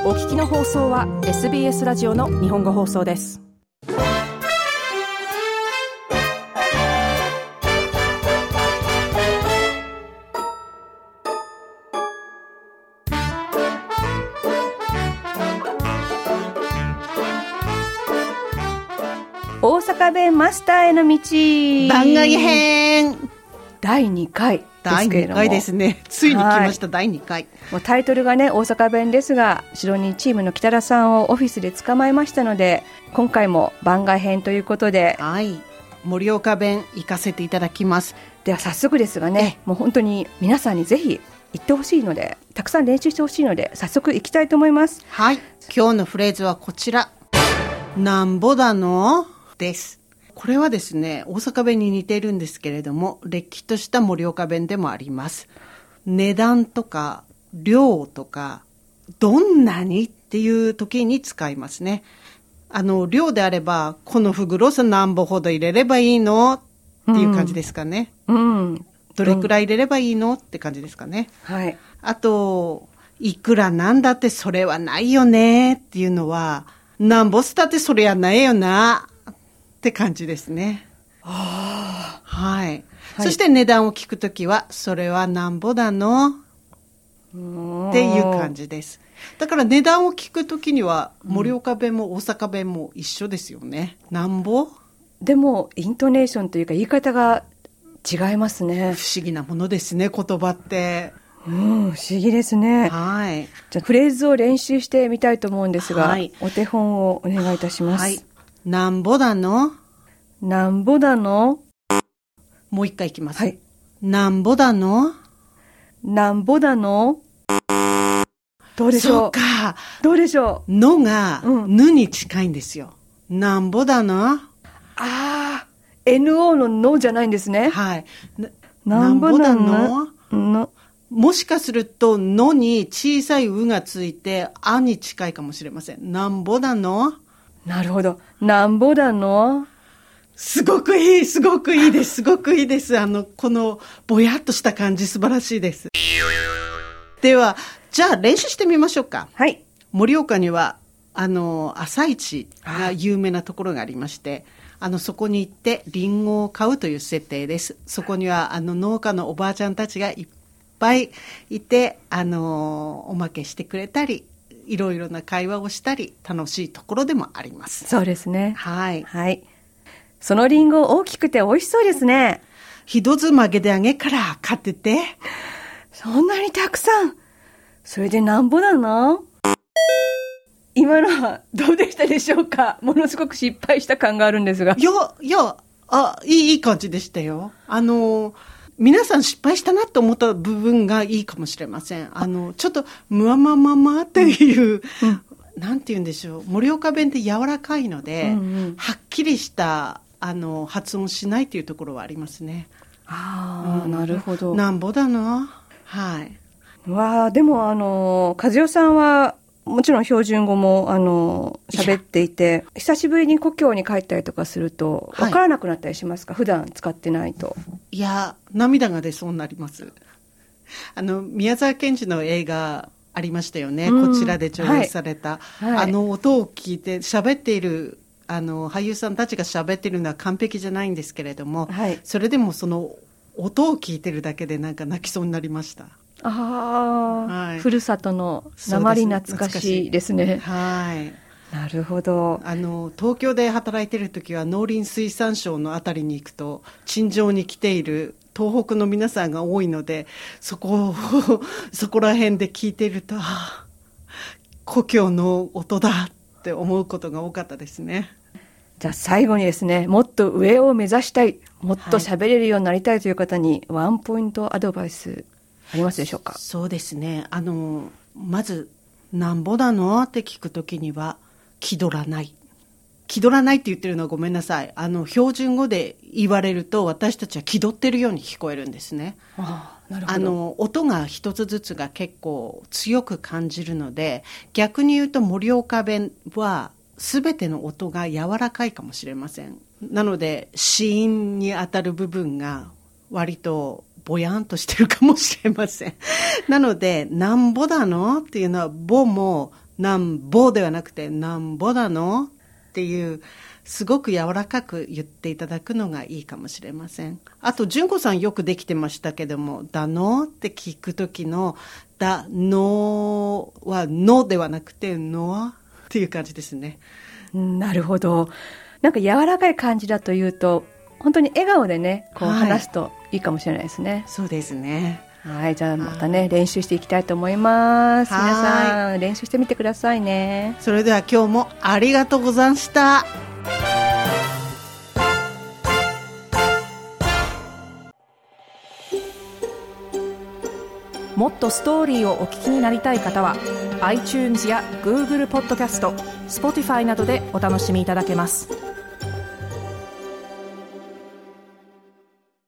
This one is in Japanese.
お聞きの放送は SBS ラジオの日本語放送です。 大阪弁マスターへの道番外編第2回ですけれども、 第2回ですね。ついに来ました、第2回。 もうタイトルがね大阪弁ですが、後ろにチームの北田さんをオフィスで捕まえましたので、今回も番外編ということで、 はい、盛岡弁行かせていただきます。 では早速ですがね、もう本当に皆さんにぜひ行ってほしいので、たくさん練習してほしいので、早速行きたいと思います。 はい、今日のフレーズはこちら、なんぼだのです。これはですね、大阪弁に似ているんですけれども、れっきとした盛岡弁でもあります。値段とか量とかどんなにっていう時に使いますね。量であれば、このフグロス何本ほど入れればいいのっていう感じですかね。どれくらい入れればいいのって感じですかね。 はい。 あと、いくらなんだってそれはないよねっていうのは、なんぼしたってそれはないよなって感じですね。はい。そして値段を聞くときは、それはなんぼだのっていう感じです。だから値段を聞くときには、盛岡弁も大阪弁も一緒ですよね。なんぼ？ でもイントネーションというか言い方が違いますね。 不思議なものですね、言葉って。 不思議ですね。 はい。 じゃあフレーズを練習してみたいと思うんですが、 はい、 お手本をお願いいたします。はい。 なんぼだの？ なんぼだの？ もう一回いきます。 はい。 なんぼだの？ なんぼだの？どうでしょう？ そうか。 どうでしょう？ のが、ぬに近いんですよ。なんぼだの？ NO ののじゃないんですね。 はい。 なんぼだの？ もしかすると、のに小さいうがついて、あに近いかもしれません。なんぼだの？ なるほど。なんぼだの？ すごくいい、すごくいいです、すごくいいです。このぼやっとした感じ、素晴らしいです。では、じゃあ練習してみましょうか。 はい。 盛岡には、朝市が有名なところがありまして、そこに行ってリンゴを買うという設定です。そこには、農家のおばあちゃんたちがいっぱいいて、おまけしてくれたり、いろいろな会話をしたり、楽しいところでもあります。 そうですね。 はい。 はい。そのリンゴ大きくて美味しそうですね。 一つ曲げであげから買ってて。 そんなにたくさん。それでなんぼなの？今のはどうでしたでしょうか？ものすごく失敗した感があるんですが。 いや、いい感じでしたよ。皆さん失敗したなと思った部分がいいかもしれません。ちょっとむわまままっていう、なんて言うんでしょう。盛岡弁って柔らかいので、はっきりした発音しないというところはありますね。 なるほど。 なんぼだな。はい。 でも和代さんはもちろん標準語も喋っていて、久しぶりに故郷に帰ったりとかすると分からなくなったりしますか？普段使ってないと。 いや、涙が出そうになります。宮沢賢治の映画ありましたよね。こちらで上映された、音を聞いて喋っている俳優さんたちが喋っているのは完璧じゃないんですけれども、それでもその音を聞いてるだけでなんか泣きそうになりました。 ふるさとの訛り懐かしいですね。 はい。 なるほど。 東京で働いてる時は農林水産省のあたりに行くと陳情に来ている東北の皆さんが多いので、そこら辺で聞いていると、故郷の音だって思うことが多かったですね。 じゃあ最後にですね、もっと上を目指したい、もっと喋れるようになりたいという方にワンポイントアドバイスありますでしょうか？ そうですね。まずなんぼだのって聞くときには気取らないって言ってるのはごめんなさい。標準語で言われると私たちは気取ってるように聞こえるんですね。 なるほど。 音が一つずつが結構強く感じるので、逆に言うと盛岡弁は全ての音が柔らかいかもしれません。なので子音に当たる部分が割とぼやんとしてるかもしれません。なのでなんぼだのっていうのはぼもなんぼではなくて、なんぼだのっていう、すごく柔らかく言っていただくのがいいかもしれません。あと、純子さんよくできてましたけども、だのって聞くときの、だのはのではなくて、のっていう感じですね。 なるほど。なんか柔らかい感じだというと、本当に笑顔でね、こう話すといいかもしれないですね。 そうですね。 はい、じゃあまたね、練習していきたいと思います。皆さん、練習してみてくださいね。 それでは今日もありがとうございました。 もっとストーリーをお聞きになりたい方は iTunes や Google ポッドキャスト、Spotify などでお楽しみいただけます。